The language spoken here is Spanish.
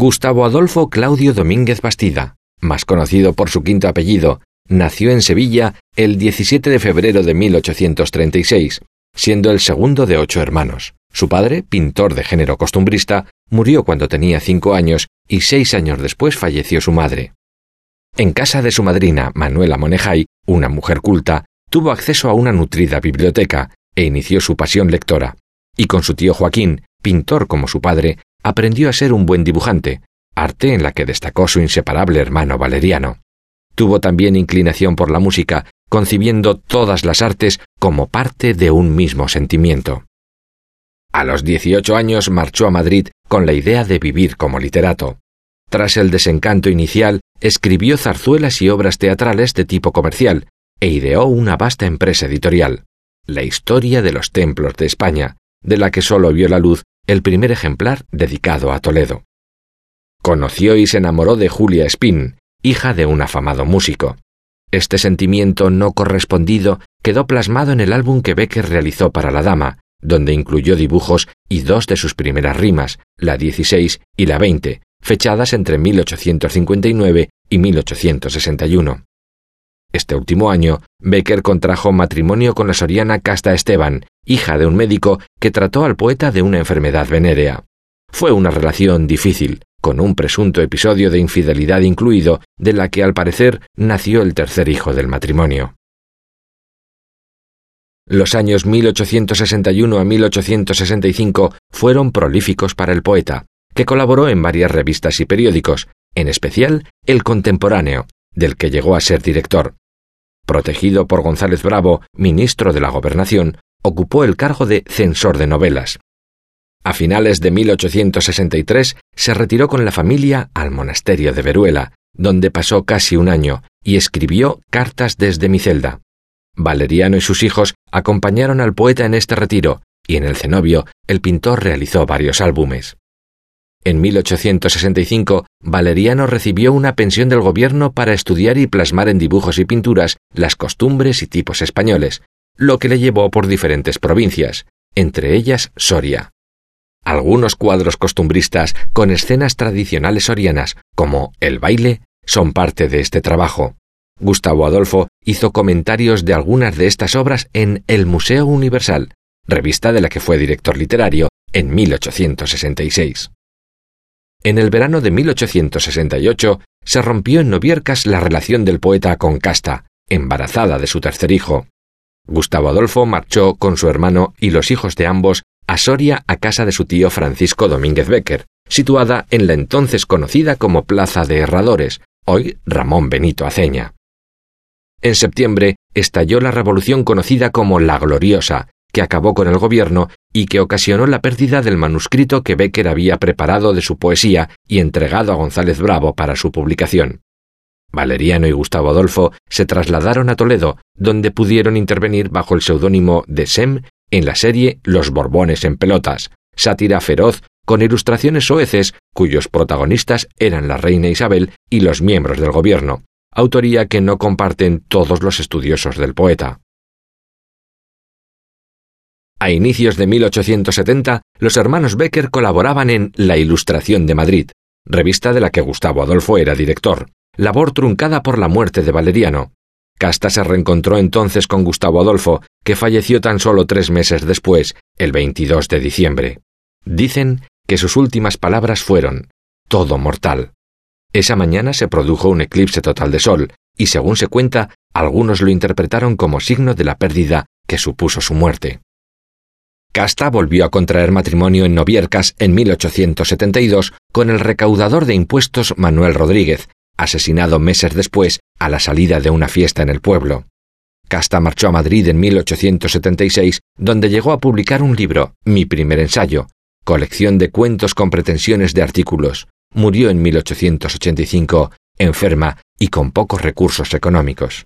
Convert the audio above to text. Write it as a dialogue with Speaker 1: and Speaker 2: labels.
Speaker 1: Gustavo Adolfo Claudio Domínguez Bastida, más conocido por su quinto apellido, nació en Sevilla el 17 de febrero de 1836, siendo el segundo de 8 hermanos. Su padre, pintor de género costumbrista, murió cuando tenía 5 años y 6 años después falleció su madre. En casa de su madrina, Manuela Monejay, una mujer culta, tuvo acceso a una nutrida biblioteca e inició su pasión lectora. Y con su tío Joaquín, pintor como su padre, aprendió a ser un buen dibujante, arte en la que destacó su inseparable hermano Valeriano. Tuvo también inclinación por la música, concibiendo todas las artes como parte de un mismo sentimiento. A los 18 años marchó a Madrid con la idea de vivir como literato. Tras el desencanto inicial, escribió zarzuelas y obras teatrales de tipo comercial e ideó una vasta empresa editorial, La Historia de los Templos de España, de la que solo vio la luz el primer ejemplar dedicado a Toledo. Conoció y se enamoró de Julia Espín, hija de un afamado músico. Este sentimiento no correspondido quedó plasmado en el álbum que Bécquer realizó para la dama, donde incluyó dibujos y 2 de sus primeras rimas, la 16 y la 20, fechadas entre 1859 y 1861. Este último año, Bécquer contrajo matrimonio con la soriana Casta Esteban, hija de un médico que trató al poeta de una enfermedad venérea. Fue una relación difícil, con un presunto episodio de infidelidad incluido, de la que al parecer nació el tercer hijo del matrimonio. Los años 1861 a 1865 fueron prolíficos para el poeta, que colaboró en varias revistas y periódicos, en especial El Contemporáneo, del que llegó a ser director. Protegido por González Bravo, ministro de la Gobernación, ocupó el cargo de censor de novelas. A finales de 1863 se retiró con la familia al monasterio de Veruela, donde pasó casi un año, y escribió Cartas desde mi celda. Valeriano y sus hijos acompañaron al poeta en este retiro, y en el cenobio el pintor realizó varios álbumes. En 1865, Valeriano recibió una pensión del gobierno para estudiar y plasmar en dibujos y pinturas las costumbres y tipos españoles, lo que le llevó por diferentes provincias, entre ellas Soria. Algunos cuadros costumbristas con escenas tradicionales sorianas, como el baile, son parte de este trabajo. Gustavo Adolfo hizo comentarios de algunas de estas obras en El Museo Universal, revista de la que fue director literario en 1866. En el verano de 1868 se rompió en Noviércas la relación del poeta con Casta, embarazada de su tercer hijo. Gustavo Adolfo marchó con su hermano y los hijos de ambos a Soria a casa de su tío Francisco Domínguez Bécquer, situada en la entonces conocida como Plaza de Herradores, hoy Ramón Benito Aceña. En septiembre estalló la revolución conocida como La Gloriosa, que acabó con el gobierno y que ocasionó la pérdida del manuscrito que Bécquer había preparado de su poesía y entregado a González Bravo para su publicación. Valeriano y Gustavo Adolfo se trasladaron a Toledo, donde pudieron intervenir bajo el seudónimo de Sem en la serie Los Borbones en pelotas, sátira feroz con ilustraciones soeces cuyos protagonistas eran la reina Isabel y los miembros del gobierno, autoría que no comparten todos los estudiosos del poeta. A inicios de 1870, los hermanos Bécquer colaboraban en La Ilustración de Madrid, revista de la que Gustavo Adolfo era director, labor truncada por la muerte de Valeriano. Casta se reencontró entonces con Gustavo Adolfo, que falleció tan solo 3 meses después, el 22 de diciembre. Dicen que sus últimas palabras fueron: «Todo mortal». Esa mañana se produjo un eclipse total de sol, y según se cuenta, algunos lo interpretaron como signo de la pérdida que supuso su muerte. Casta volvió a contraer matrimonio en Noviércas en 1872 con el recaudador de impuestos Manuel Rodríguez, asesinado meses después a la salida de una fiesta en el pueblo. Casta marchó a Madrid en 1876, donde llegó a publicar un libro, Mi primer ensayo, colección de cuentos con pretensiones de artículos. Murió en 1885, enferma y con pocos recursos económicos.